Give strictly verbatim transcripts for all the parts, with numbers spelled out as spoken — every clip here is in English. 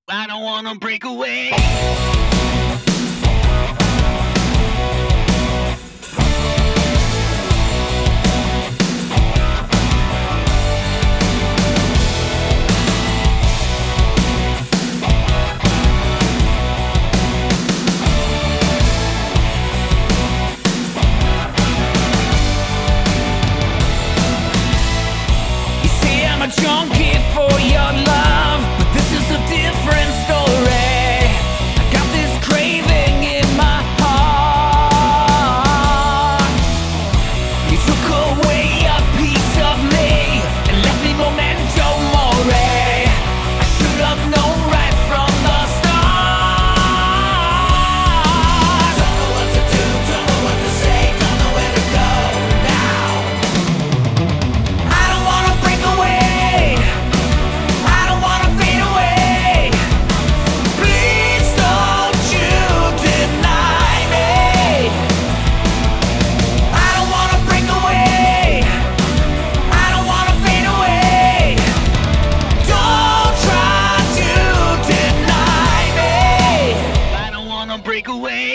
I don't wanna break away. You say I'm a junkie for your love, but this is a different story. I got this craving in my heart. You took away a piece of me and left me memento mori. I should have known right from the start. Don't know what to do, don't know what to say, don't know where to go now. I don't wanna break away, I don't wanna fade away. Please don't you deny me. I don't wanna break away, I don't wanna fade away. Don't try to deny me. I don't wanna break away.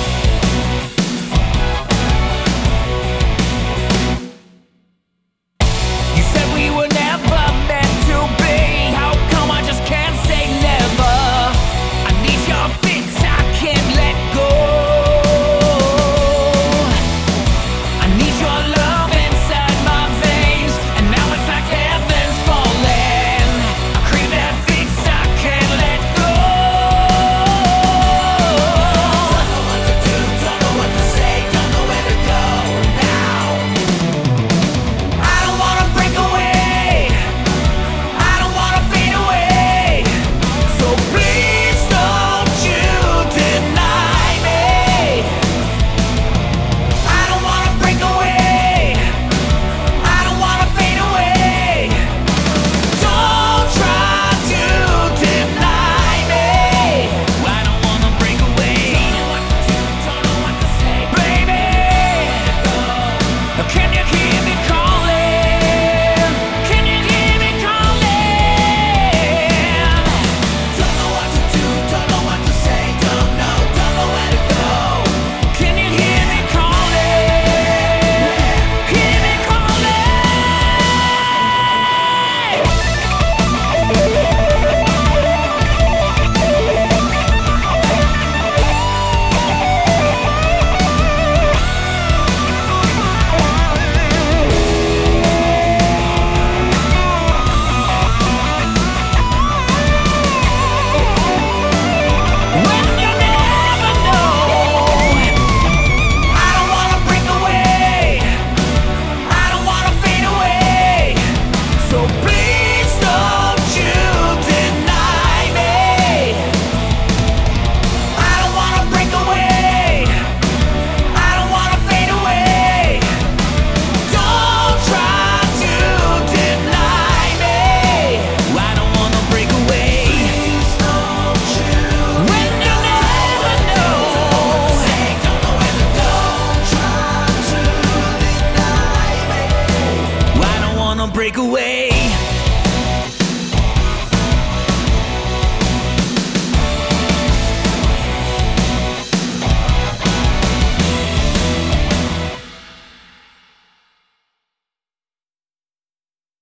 You said we were never meant to be. How come I just can't say never? I need your fix, I can't let go. I need your love inside my veins, and now it's like heaven's falling. I crave that fix, I can't let go. Don't know what to do, don't know what to say, don't know where to go now. I don't wanna break away, I don't wanna fade away. So please don't you deny me. I don't wanna break away, I don't wanna fade away. Don't try to deny me. I don't wanna break away. Don't know what to say, baby. Can you hear me calling? Can you hear me calling? Don't know what to do, don't know what to say, don't know, don't know where to go. Can you hear me calling? Hear me When you never know. I don't wanna break away, I don't wanna fade away. So please don't you deny me. I don't wanna break away, I don't wanna fade away. Don't try to deny me. I don't wanna break away. Please don't you. When you never know. Don't know where to go. Try to deny me. I don't wanna break away.